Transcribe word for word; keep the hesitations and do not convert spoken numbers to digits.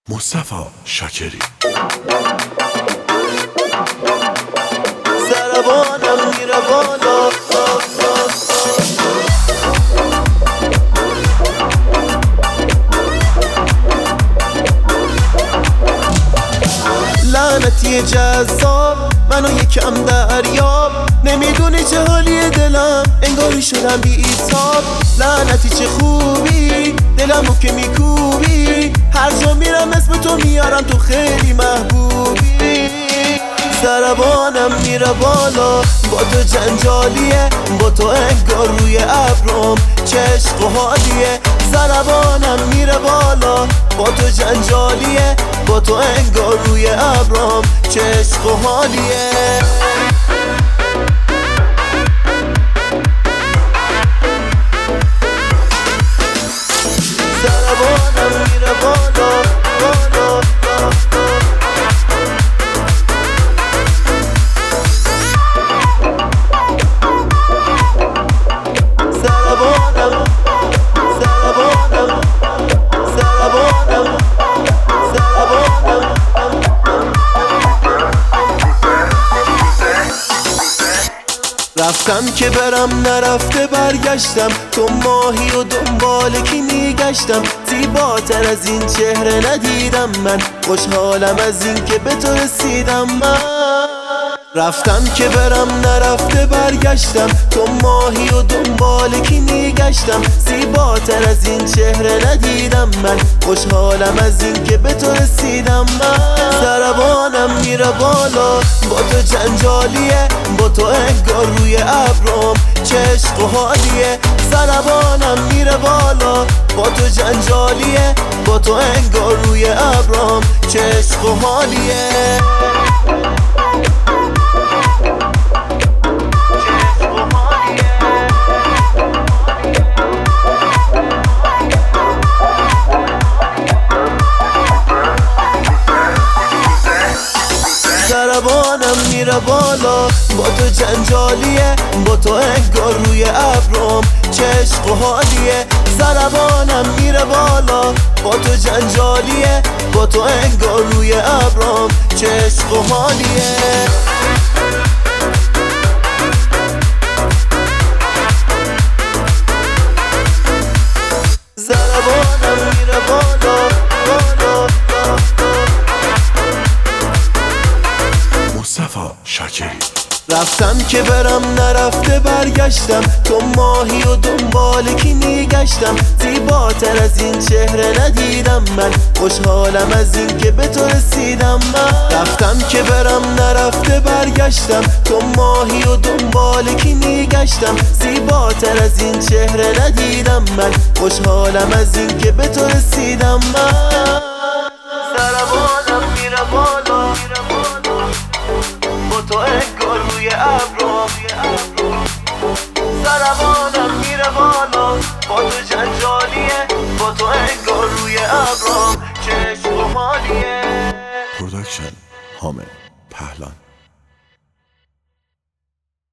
مصطفی شاکری سربانم میره بالا، لعنتی جذاب منو یکم دریاب، نمیدونی چه حالی دلم، انگاری شدم بی ایتاب. لعنتی چه خوبی دلمو که میکوبی، هر جا میرم اسم تو میارم، تو خیلی محبوبی. سربانم میره بالا، با تو جنجالیه، با تو انگار روی ابرم چه عشق و حالیه. سربانم میره بالا، با تو جنجالیه، با تو انگار روی ابرم چه عشق و حالیه. سربانم میره بالا بالا سربانم سربانم سربانم سربانم رفتم که برم نرفته برگشتم، تو ماهی و دنبال کی میگشتم. زیباتر از این چهره ندیدم من، خوشحالم از این که به تو رسیدم من. رفتم که برم نرفته برگشتم، تو ماهی و دنبال کی میگشتم. زیباتر از این چهره ندیدم من، خوشحالم از این که به تو رسیدم من. سربانم میره بالا، با تو جنجالیه، با تو انگار روی ابرم چه عشق و حالیه. سربانم میره بالا، با تو جنجالیه، با تو انگار روی ابرم چه عشق و حالیه. سربانم میره بالا، با تو جنجالیه، با تو انگار روی ابرم چه عشق و حالیه. سربانم میره بالا، با تو جنجالیه، با تو انگار روی ابرم چه عشق و حالیه. سربانم میره بالا بالا مصطفی شاکری رفتم که برم نرفته برگشتم، تو ماهی و دنبال کی میگشتم. زیباتر از این چهره ندیدم من، خوشحالم از این که به تو رسیدم من. رفتم که برم نرفته برگشتم، تو ماهی و دنبال کی میگشتم. زیباتر از این چهره ندیدم من، خوشحالم از این که به تو رسیدم من. سربانم میره بالا، با تو انگار روی ابرم. سربانم میره بالا، با تو جنجالیه، با تو انگار روی ابرم چه عشق و حالیه. پروداکشن حامد پهلان.